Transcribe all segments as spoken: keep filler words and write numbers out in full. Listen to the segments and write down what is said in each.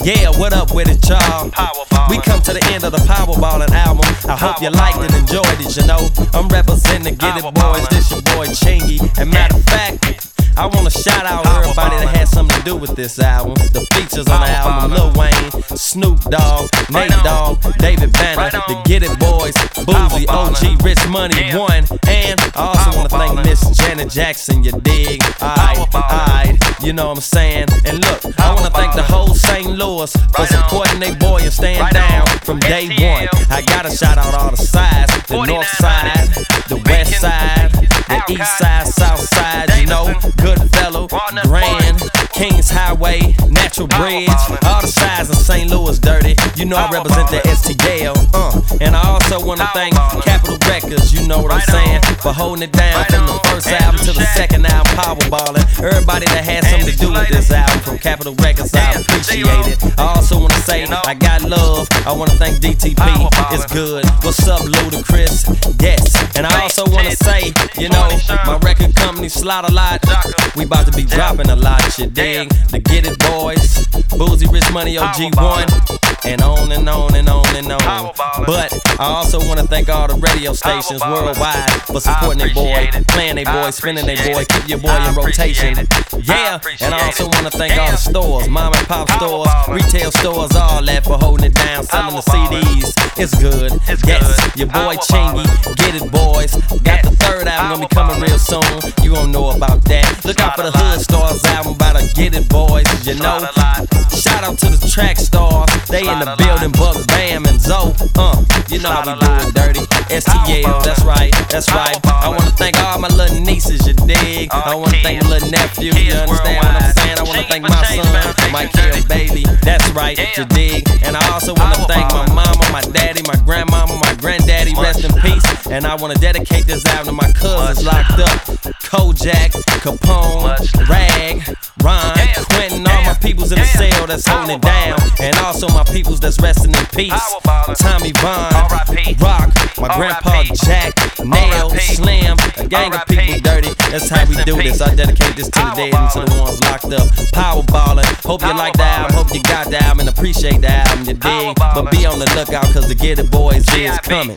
Yeah, what up with it, y'all? We come to the end of the Powerballin' album. I hope you liked and enjoyed it, you know. I'm representing the Get It Boys, this your boy Chingy. And matter of fact, I wanna shout out everybody that had something to do with this album. The features on the album: Lil Wayne, Snoop Dogg, Nate Dogg, David Banner, the Get It Boys, Boozy, O G, Rich Money, One. And I also wanna thank Miss Janet Jackson, you dig? Alright, alright, you know what I'm saying? And look, I wanna thank the whole Saint Louis for supporting they boy and staying down from day one. I gotta shout out all the sides: the north side, the west side, the east side, south side, you know, Goodfellow, Grand, Kings Highway, Natural Bridge, all the sides of Saint Louis dirty. You know I represent the S T L, uh. And I also wanna thank Capitol Records, you know what I'm saying, for holding it down from the first album to the second album, Powerballin'. Everybody that had something to do with this album from Capitol Records, I appreciate it. I also wanna say I got love. I wanna thank D T P, it's good. What's up, Ludacris? Yes. And I also wanna say, you know, my record company Slaughter Lot, we about to be dropping a lot, you dig? The Get It Boys, Boozy, Rich Money, O G One, and on and on and on and on. But I also wanna thank all the radio stations worldwide for supporting their boy, playing their boy, spinning their boy, keep your boy in rotation. Yeah, and I also wanna thank all the stores, mom and pop stores, retail stores, all that for holding it down, selling the C Ds. It's good. Yes, your boy Chingy, Get It Boys. Got the third album gonna be coming real soon. You gon' know about that. Look out for the Hood Stars album by the Get It Boys, you know. Shout out to the Track Stars, they in the building, Buck Bam and Zoe. Uh, you know how we do it dirty. S T L, that's right, that's right. I wanna thank all my little nieces, you dig? I wanna thank my little nephew, you understand what I'm saying? I wanna thank my son, Michael Bailey, that's right, you dig? And I also wanna thank my mama, my daddy, my grandmama, my granddaddy, rest in peace. And I wanna dedicate this album to my cousins locked up: Kojak, Capone, Rag, Ron, Quentin, all my peoples in the cell that's holding it down. And also my peoples that's resting in peace: Tommy Vaughn, Rock, my grandpa Jack, Nail, Slim, a gang of people dirty. That's how we do this. I dedicate this to the dead and to the ones locked up. Powerballin'. Hope you like the album, hope you got the album and appreciate the album, you dig? But be on the lookout, cause the Get It Boys is coming.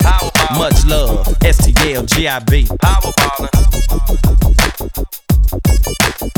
Much love, S T L, G I B.